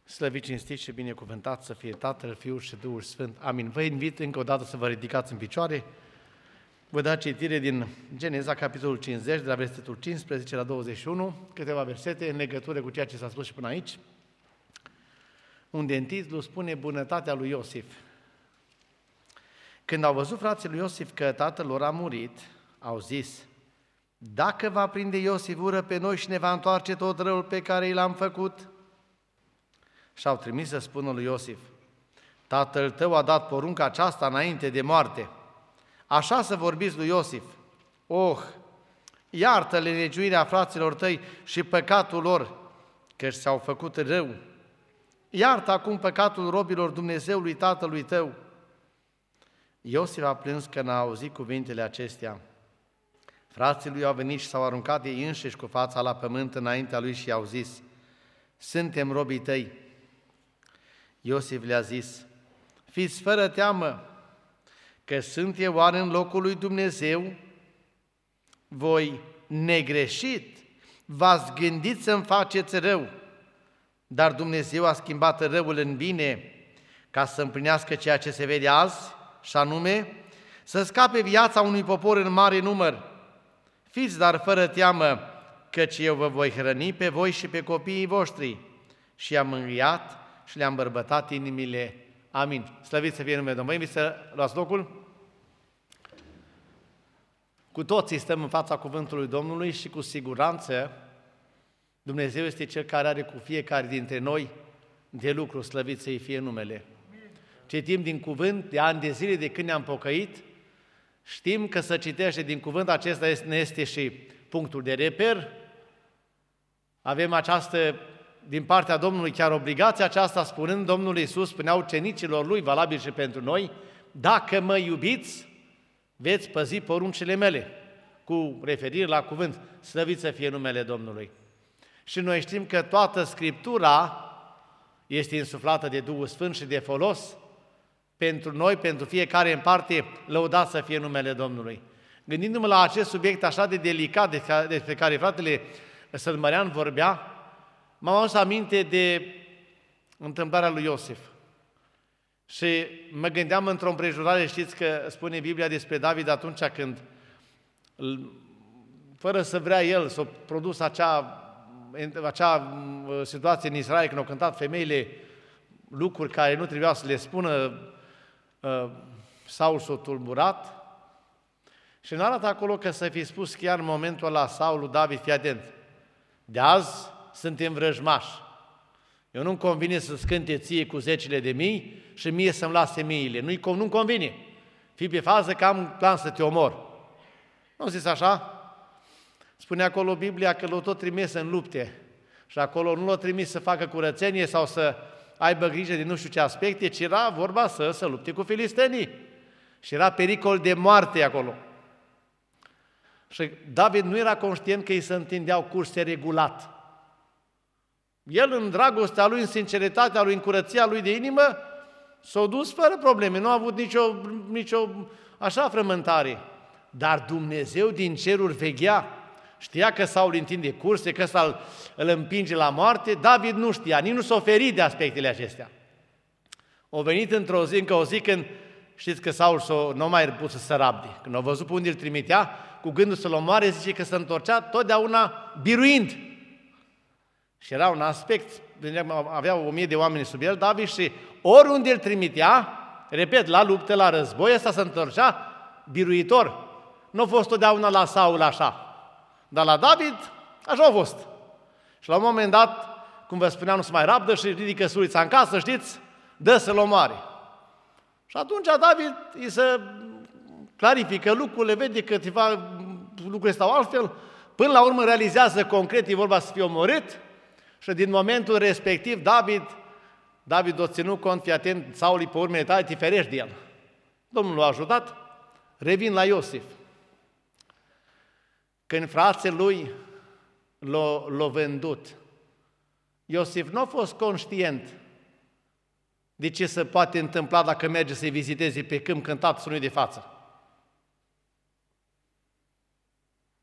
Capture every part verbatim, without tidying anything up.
Slăvit, cinstit și binecuvântat să fie Tatăl, Fiul și Duhul Sfânt. Amin. Vă invit încă o dată să vă ridicați în picioare. Vă da citire din Geneza, capitolul cincizeci, de la versetul cincisprezece la douăzeci și unu, câteva versete în legătură cu ceea ce s-a spus și până aici, unde în titlu spune bunătatea lui Iosif. Când au văzut frații lui Iosif că tatăl lor a murit, au zis: dacă va prinde Iosif ură pe noi și ne va întoarce tot răul pe care i l-am făcut. Și-au trimis să spună lui Iosif: tatăl tău a dat porunca aceasta înainte de moarte. Așa să vorbiți lui Iosif: oh, iartă-le nelegiuirea fraților tăi și păcatul lor, căci s-au făcut rău. Iartă acum păcatul robilor Dumnezeului tatălui tău. Iosif a plâns că n-a auzit cuvintele acestea. Frații lui au venit și s-au aruncat ei înșiși cu fața la pământ înaintea lui și i-au zis: suntem robii tăi. Iosif le-a zis: fiți fără teamă, că sunt eu oare în locul lui Dumnezeu? Voi, negreșit, v-ați gândit să-mi faceți rău, dar Dumnezeu a schimbat răul în bine, ca să împlinească ceea ce se vede azi, și anume, să scape viața unui popor în mare număr. Fiți dar fără teamă, căci eu vă voi hrăni pe voi și pe copiii voștri. Și i-am înviat și le-am bărbătat inimile. Amin. Slăvit să fie numele Domnului. Vă invit să luați locul. Cu toții stăm în fața cuvântului Domnului și cu siguranță Dumnezeu este Cel care are cu fiecare dintre noi de lucru, slăvit să-i fie numele. Citim din cuvânt de ani de zile de când ne-am pocăit, știm că să citește din cuvânt acesta ne este și punctul de reper. Avem această, din partea Domnului, chiar obligația aceasta, spunând Domnul Iisus, spunea ucenicilor Lui, valabil și pentru noi: dacă mă iubiți, veți păzi poruncile mele, cu referire la cuvânt, slăvit să fie numele Domnului. Și noi știm că toată Scriptura este insuflată de Duhul Sfânt și de folos pentru noi, pentru fiecare în parte, lăudat să fie numele Domnului. Gândindu-mă la acest subiect așa de delicat despre care fratele Sălmărean vorbea, m-am adus aminte de întâmplarea lui Iosif. Și mă gândeam într-o împrejurare, știți că spune Biblia despre David atunci când, fără să vrea el, s-a produs acea, acea situație în Israel, când au cântat femeile lucruri care nu trebuia să le spună, Saul s-a tulburat și nu arată acolo că să fi spus chiar în momentul ăla Saul, David: fii atent, de azi suntem vrăjmași. Eu nu-mi convine să-ți cânte ție cu zecile de mii și mie să-mi lase miile. Nu-i, nu-mi convine. Fii pe fază că am plan să te omor. Nu zis așa? Spune acolo Biblia că l-a tot trimis în lupte și acolo nu l-a trimis să facă curățenie sau să aibă grijă de nu știu ce aspecte, ci era vorba să se lupte cu filistenii. Și era pericol de moarte acolo. Și David nu era conștient că îi se întindeau curse regulat. El, în dragostea lui, în sinceritatea lui, în curăția lui de inimă, s-a dus fără probleme, nu a avut nicio, nicio așa frământare. Dar Dumnezeu din ceruri veghea, știa că Saul întinde curse, că ăsta îl împinge la moarte. David nu știa, nici nu s-a oferit de aspectele acestea. Au venit într-o zi, încă o zi, când știți că Saul s-o, nu mai pus să se rabde. Când au văzut pe unde îl trimitea, cu gândul să-l omoare, zice că se întorcea totdeauna biruind. Și era un aspect, avea o mie de oameni sub el, David, și oriunde îl trimitea, repet, la luptă, la război, ăsta se întorcea biruitor. Nu a fost totdeauna la Saul așa, dar la David așa a fost. Și la un moment dat, cum vă spuneam, nu se mai rabdă și ridică surița în casă, știți, dă să-l omoare. Și atunci David îi se clarifică lucrurile, vede că ceva lucruri stau altfel, până la urmă realizează concret, e vorba să fie omorât. Și din momentul respectiv, David, David a ținut cont, fii atent, Saul, pe urmele tale, te ferești de el. Domnul l-a ajutat. Revin la Iosif. Când frații lui l-au l-o vândut, Iosif nu a fost conștient de ce se poate întâmpla dacă merge să-i viziteze pe câmp când tatăl nu-i de față.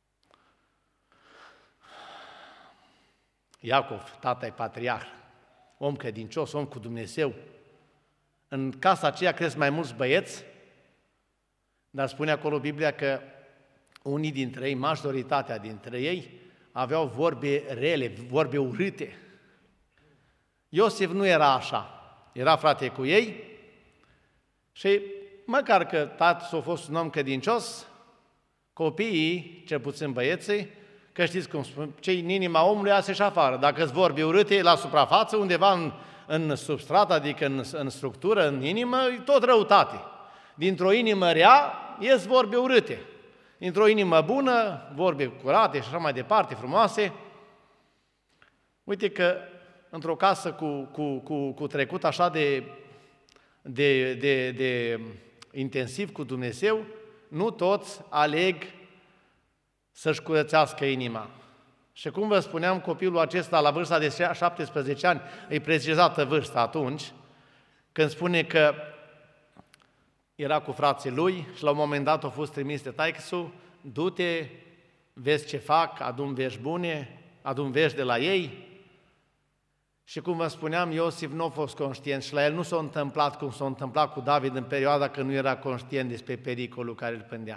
Iacov, tata-i patriarh, om credincios, om cu Dumnezeu. În casa aceea cresc mai mulți băieți, dar spune acolo Biblia că unii dintre ei, majoritatea dintre ei, aveau vorbe rele, vorbe urâte. Iosif nu era așa, era frate cu ei și măcar că tatăl a fost un om credincios, copiii, cel puțin băieții, că știți cum spun, cei în inima omului iasă și afară. Dacă îți vorbi urâte la suprafață, undeva în, în substrat, adică în, în structură, în inimă, e tot răutate. Dintr-o inimă rea, ies vorbe urâte. Dintr-o inimă bună, vorbe curate și așa mai departe, frumoase. Uite că într-o casă cu, cu, cu, cu trecut așa de, de, de, de intensiv cu Dumnezeu, nu toți aleg să-și curățească inima. Și cum vă spuneam, copilul acesta la vârsta de șaptesprezece ani, e precizată vârsta atunci, când spune că era cu frații lui și la un moment dat a fost trimis de taică-su, du-te, vezi ce fac, adu-mi vești bune, adu-mi vești de la ei. Și cum vă spuneam, Iosif nu a fost conștient și la el nu s-a întâmplat cum s-a întâmplat cu David în perioada când nu era conștient despre pericolul care îl pândea.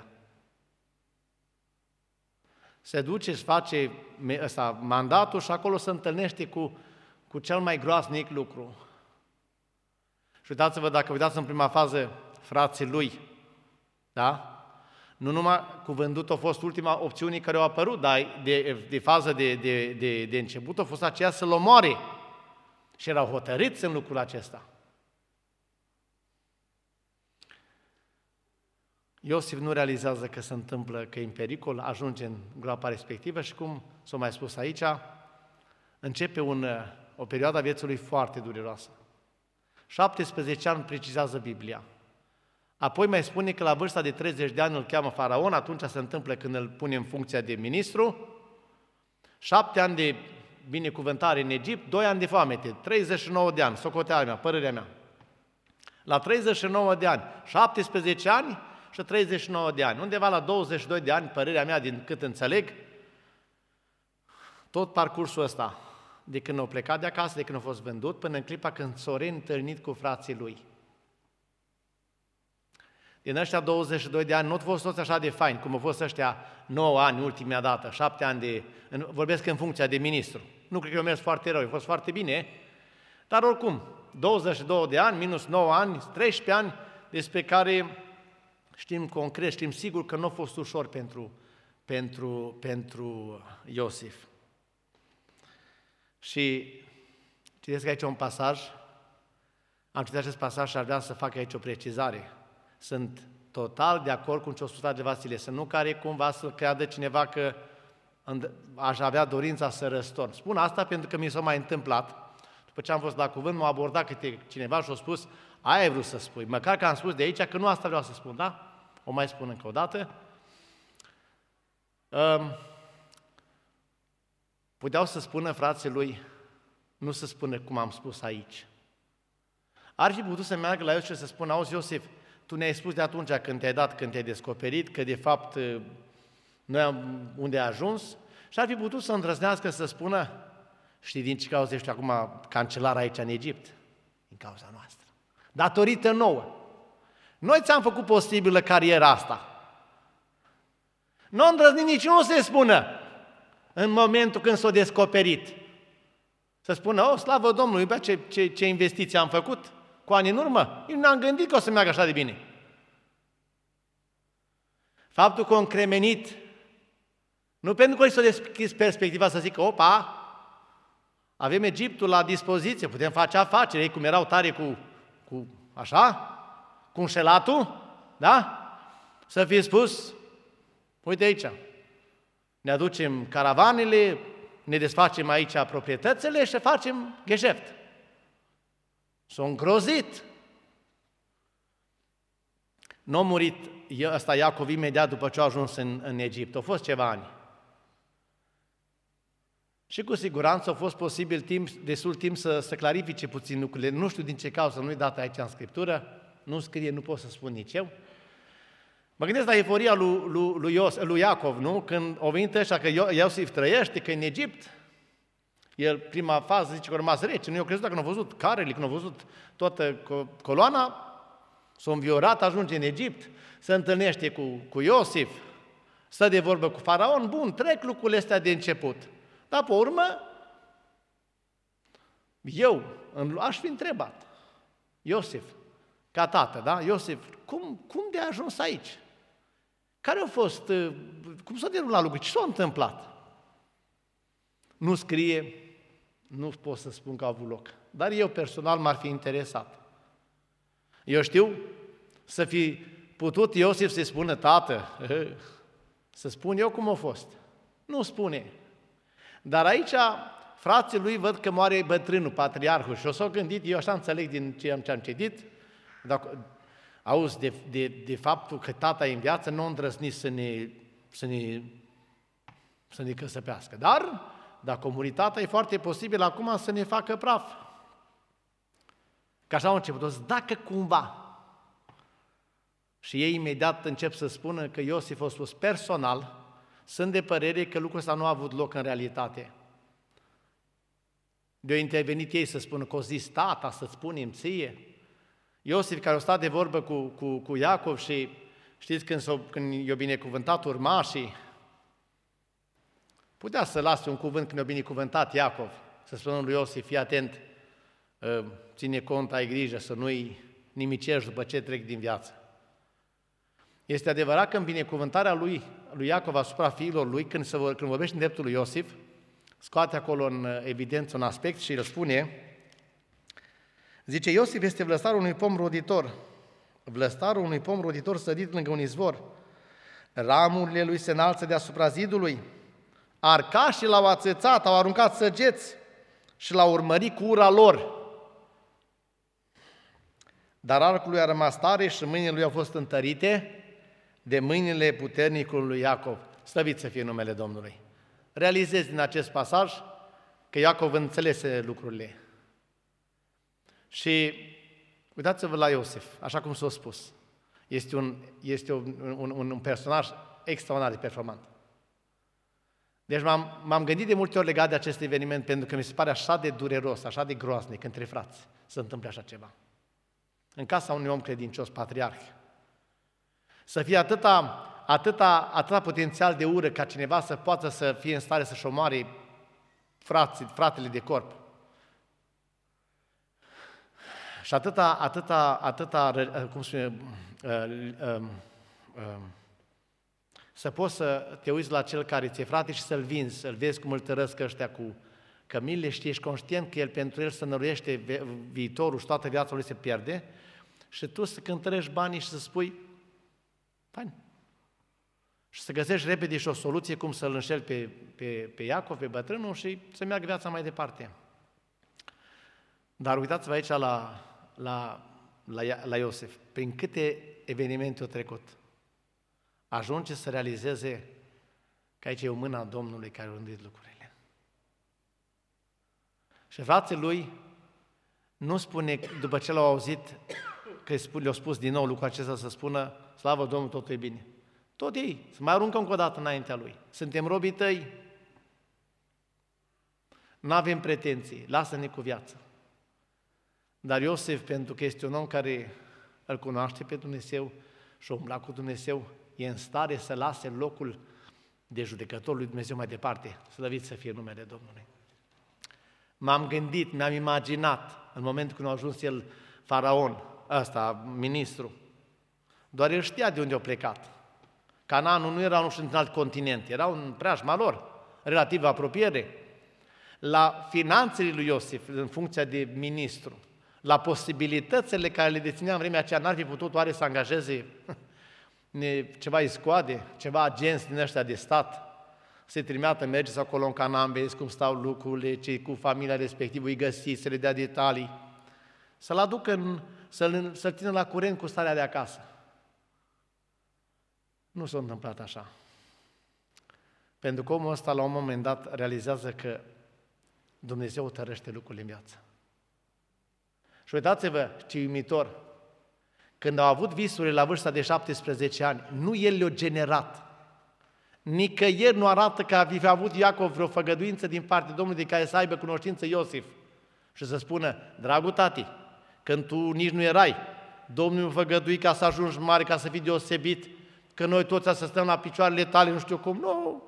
Se duce și face ăsta, mandatul și acolo se întâlnește cu, cu cel mai groaznic lucru. Și uitați-vă, dacă uitați în prima fază frații lui, da? Nu numai cuvântul a fost ultima opțiune care au apărut, dar de, de fază de, de, de, de început a fost aceea să-l omoare. Și erau hotărâți în lucrul acesta. Iosif nu realizează că se întâmplă, că e în pericol, ajunge în groapa respectivă și, cum s-a mai spus aici, începe un, o perioadă a vieții lui foarte dureroasă. șaptesprezece ani precizează Biblia. Apoi mai spune că la vârsta de treizeci de ani îl cheamă faraon, atunci se întâmplă când îl pune în funcția de ministru, șapte ani de binecuvântare în Egipt, doi ani de foamete, treizeci și nouă de ani, socoteala mea, părerea mea. La treizeci și nouă de ani, șaptesprezece ani și treizeci și nouă de ani, undeva la douăzeci și doi de ani, părerea mea, din cât înțeleg, tot parcursul ăsta, de când a plecat de acasă, de când a fost vândut, până în clipa când s-a reîntâlnit cu frații lui. Din ăștia douăzeci și doi de ani nu au fost toți așa de faini, cum au fost ăștia nouă ani, ultima dată, șapte ani de... Vorbesc în funcția de ministru. Nu cred că au mers foarte rău, a fost foarte bine, dar oricum, douăzeci și doi de ani, minus nouă ani, treisprezece ani, despre care știm concret, știm sigur că nu a fost ușor pentru, pentru, pentru Iosif. Și citesc aici un pasaj, am citit acest pasaj și ar vrea să fac aici o precizare. Sunt total de acord cu ce a spus de Vasile, să nu care cumva să creadă cineva că aș avea dorința să răstorn. Spun asta pentru că mi s-a mai întâmplat. După ce am fost la cuvânt, m-a abordat câte cineva și a spus, aia ai vrut să spui. Măcar că am spus de aici că nu asta vreau să spun, da? O mai spun încă o dată. Um, puteau să spună frații lui, nu să spună cum am spus aici. Ar fi putut să meargă la Iosif și să spună, auzi Iosif, tu ne-ai spus de atunci când te-ai dat, când te-ai descoperit, că de fapt noi am, unde ai ajuns, și ar fi putut să îndrăznească să spună, știi din ce cauză ești acum cancelar aici în Egipt? Din cauza noastră. Datorită nouă. Noi ți-am făcut posibilă cariera asta. Nu îndrăznit nici nu se spună în momentul când s-a descoperit. Să spună, o, slavă Domnului, bă, ce, ce, ce investiții am făcut cu ani în urmă. Eu nu am gândit că o să meargă așa de bine. Faptul că a încremenit, nu pentru că s-a deschis perspectiva să zică, opa, avem Egiptul la dispoziție, putem face afaceri, ei cum erau tare cu, cu așa, cu înșelatul, da? Să fie spus, uite aici, ne aducem caravanele, ne desfacem aici proprietățile și facem gheșeft. S-a îngrozit. Nu a murit ăsta Iacov imediat după ce a ajuns în, în Egipt, au fost ceva ani. Și cu siguranță a fost posibil timp, destul timp să, să clarifice puțin lucrurile. Nu știu din ce cauză, nu-i dat aici în Scriptură, nu scrie, nu pot să spun nici eu. Mă gândesc la eforia lui, lui, lui, Ios, lui Iacov, nu? Când au venit ăștia că Iosif trăiește, că în Egipt, El, prima fază, zice că a rămas rece, nu i-a crezut, dacă nu a văzut carele, când a văzut toată coloana, s-a înviorat, ajunge în Egipt, se întâlnește cu, cu Iosif, stă de vorbă cu faraon, bun, trec lucrurile astea de început. Dar pe urmă, eu aș fi întrebat, Iosif, ca tată, da? Iosif, cum, cum de a ajuns aici? Care au fost, cum s-a derulat lucrurile? Ce s-a întâmplat? Nu scrie, nu pot să spun că a avut loc, dar eu personal m-ar fi interesat. Eu știu să fi putut Iosif să-i spună, tată, să spun eu cum a fost. Nu spune. Dar aici frații lui văd că moare bătrânul, patriarhul, și o s-au gândit, eu așa înțeleg din ce am, ce am citit, dacă auzi de, de, de faptul că tata e în viață, nu a îndrăznit să ne, să ne, să ne căsăpească. Dar, dacă a murit tata, e foarte posibil acum să ne facă praf. Că așa au început, o să, dacă cumva. Și ei imediat încep să spună că Iosif a spus personal, sunt de părere că lucrul ăsta nu a avut loc în realitate. De-au intervenit ei să spună că o zis tata, să spunem ție. Iosif, care a stat de vorbă cu, cu, cu Iacov și știți când, s-o, când i-a binecuvântat urmașii, putea să lase un cuvânt când i-a binecuvântat Iacov, să spună lui Iosif, fii atent, ține cont, ai grijă să nu-i nimicești după ce trec din viață. Este adevărat că în binecuvântarea lui, lui Iacov asupra fiilor lui, când, se, când vorbește în dreptul lui Iosif, scoate acolo în evidență un aspect și îl spune, zice, Iosif este vlăstarul unui pom roditor, vlăstarul unui pom roditor sădit lângă un izvor, ramurile lui se înalță deasupra zidului, arcașii l-au ațățat, au aruncat săgeți și l-au urmărit cu ura lor. Dar arcul lui a rămas tare și mâinile lui au fost întărite de mâinile puternicului lui Iacov. Slăvit să fie numele Domnului. Realizez din acest pasaj că Iacov înțelese lucrurile. Și uitați-vă la Iosif, așa cum s-a spus. Este un, este un, un, un personaj extraordinar de performant. Deci m-am, m-am gândit de multe ori legat de acest eveniment, pentru că mi se pare așa de dureros, așa de groaznic între frați să întâmple așa ceva. În casa unui om credincios, patriarh. Să fie atâta, atâta, atâta potențial de ură ca cineva să poată să fie în stare să-și omoare frații, fratele de corp. Și atâta, atâta, atâta, cum spune, să poți să te uiți la cel care ți-e frate și să-l vinzi, să-l vezi cum îl tărăsc ăștia cu cămile, știi, ești conștient că el pentru el să năruiește viitorul și toată viața lui se pierde și tu să cântărești banii și să spui, fain, și să găsești repede și o soluție cum să-l înșeli pe, pe, pe Iacov, pe bătrânul și să meargă viața mai departe. Dar uitați-vă aici la, la, la, la Iosif, prin câte evenimente a trecut. Ajunge să realizeze că aici e o mână a Domnului care a rândit lucrurile. Și frații lui nu spune, după ce l-au auzit, că le-au spus din nou lucrul acesta, să spună, slavă Domnului, totul e bine. Tot ei, să mai aruncă încă o dată înaintea lui. Suntem robii tăi, n-avem pretenții, lasă-ne cu viață. Dar Iosif, pentru că este un om care îl cunoaște pe Dumnezeu și-a umblat cu Dumnezeu, e în stare să lase locul de judecător lui Dumnezeu mai departe. Slăvit să fie numele Domnului. M-am gândit, mi-am imaginat, în momentul când a ajuns el faraon, ăsta, ministru, doar el știa de unde a plecat. Canaanul nu era, nu știu, într-un alt continent, era un preajma lor, relativ apropiere. La finanțele lui Iosif, în funcția de ministru, la posibilitățile care le deținea în vremea aceea, n-ar fi putut oare să angajeze ceva iscoade, ceva agenți din ăștia de stat, se trimeată, mergeți acolo în Canaan, vezi cum stau lucrurile, cei cu familia respectivă îi găsiți, să le dea detalii, să-l aducă, în, să-l, să-l țină la curent cu starea de acasă. Nu s-a întâmplat așa. Pentru că omul ăsta, la un moment dat, realizează că Dumnezeu tărăște lucrurile în viață. Și uitați-vă ce uimitor, când au avut visurile la vârsta de șaptesprezece ani, nu el le-a generat. Nicăieri nu arată că a fi avut Iacov vreo făgăduință din partea Domnului de care să aibă cunoștință Iosif și să spună, dragul tati, când tu nici nu erai, Domnul mi-a făgăduit ca să ajungi mare, ca să fii deosebit, că noi toți să stăm la picioarele tale, nu știu cum, nu.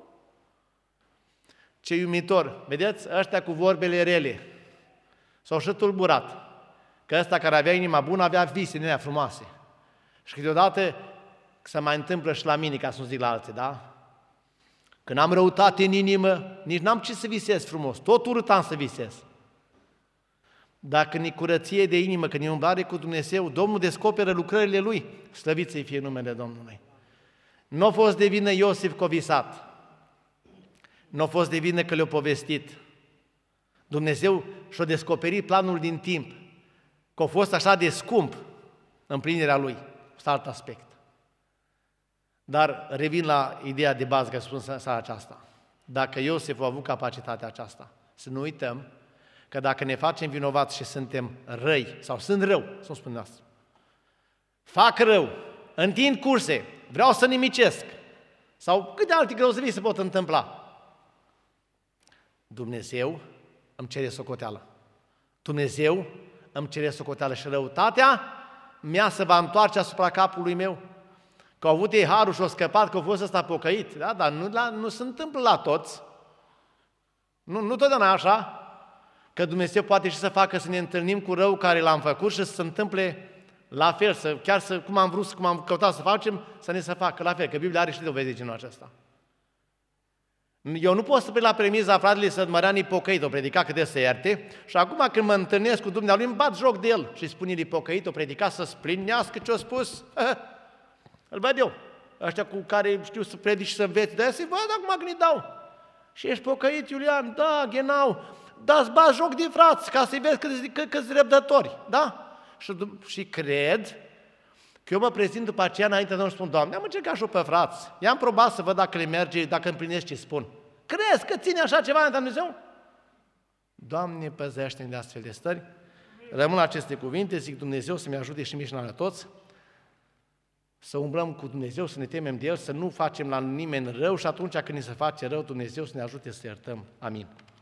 Ce iumitor, vedeți, ăștia cu vorbele rele s-au și tulburat, că ăsta care avea inima bună avea vise din alea frumoase. Și câteodată se mai întâmplă și la mine, ca să nu zic la alții, da? Când am răutate în inimă, nici n-am ce să visez frumos, tot urât am să visez. Dacă ne curăție de inimă, când ne umblare cu Dumnezeu, Domnul descoperă lucrările Lui, slăvit să-i fie numele Domnului. Nu a fost de vină Iosif că a visat, nu a fost de vină că le-a povestit. Dumnezeu și-a descoperit planul din timp, că a fost așa de scump împlinirea Lui, este alt aspect. Dar revin la ideea de bază, că spun seara aceasta. Dacă Iosif a avut capacitatea aceasta, să nu uităm că dacă ne facem vinovați și suntem răi, sau sunt rău, să-mi spun asta, fac rău, întind curse, vreau să nimicesc, sau câte alte grozăvii se pot întâmpla, Dumnezeu îmi cere socoteală. Dumnezeu îmi cere socoteală și răutatea mea se va întoarce asupra capului meu. Că au avut ei harul și au scăpat, că au fost ăsta pocăit, da? Dar nu, la, nu se întâmplă la toți. Nu, nu totdeauna așa, că Dumnezeu poate și să facă să ne întâlnim cu rău care l-am făcut și să se întâmple la fel, să, chiar să, cum am vrut, cum am căutat să facem, să ne se facă la fel, că Biblia are și dovezi de genul acesta. Eu nu pot să plec la premiza fratele Sădmărean pocăit, o predica cât de să ierte, și acum când mă întâlnesc cu Dumnezeu, îmi bat joc de el și spune el pocăit, o predica să splinească ce-a spus. Îl văd eu, ăștia cu care știu să predici și să înveți, de aia să-i văd acum când îi dau. Și ești pocăit, Iulian? Da, genau, da-ți bat joc de frați, ca să-i vezi câți răbdători, da? Și, și cred că eu mă prezint după aceea înainte de a spun, Doamne, am încercat și eu pe frați, i-am probat să văd dacă le merge, dacă împlinesc ce spun. Crezi că ține așa ceva în Dumnezeu? Doamne, păzește-ne de astfel de stări. Rămân la aceste cuvinte, zic Dumnezeu să-mi ajute și mie la toți, să umblăm cu Dumnezeu, să ne temem de El, să nu facem la nimeni rău și atunci când ni se face rău, Dumnezeu să ne ajute să iertăm. Amin.